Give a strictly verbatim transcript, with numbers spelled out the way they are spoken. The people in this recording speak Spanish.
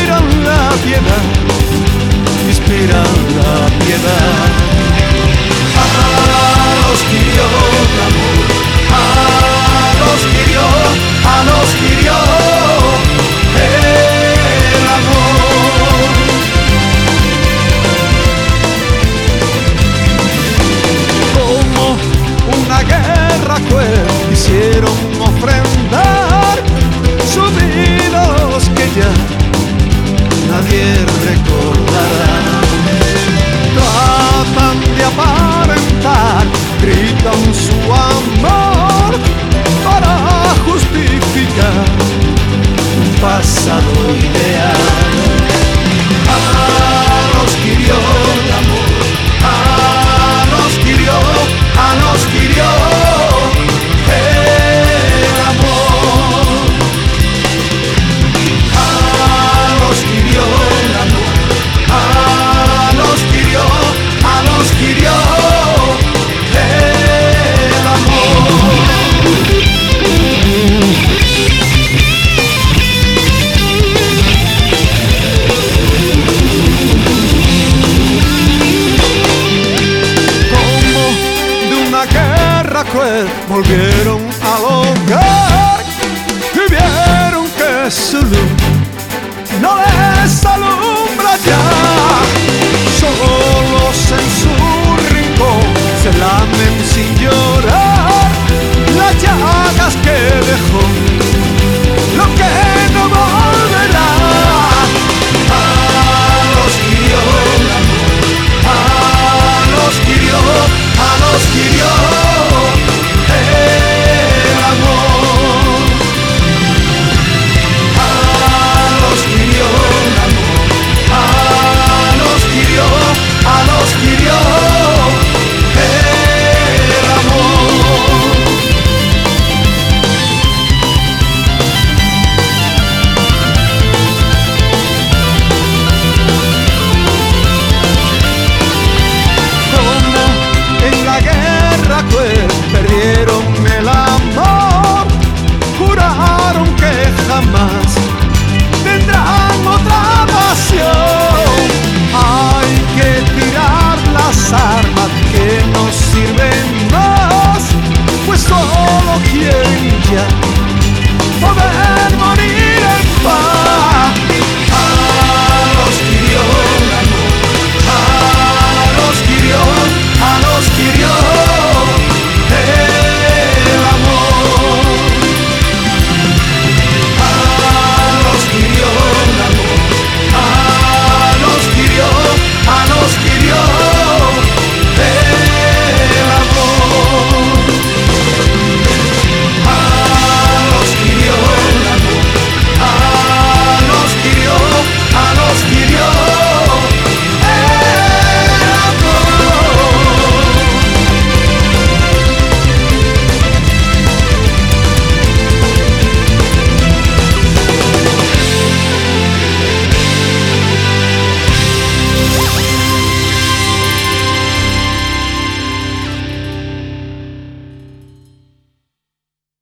inspiran la piedad, inspiran la piedad. A los que dio el amor, a los que dio, a los que dio el amor. Como una guerra cruel quisieron ofrendar sus vidas que ya nadie recordará. Tratan de aparentar, gritan su amor para justificar un pasado ideal. A los que dio el amor, a los que dio, a los que dio el amor. A los que dio el amor, a los que dio, a los que dio el amor. Como de una guerra cruel volvieron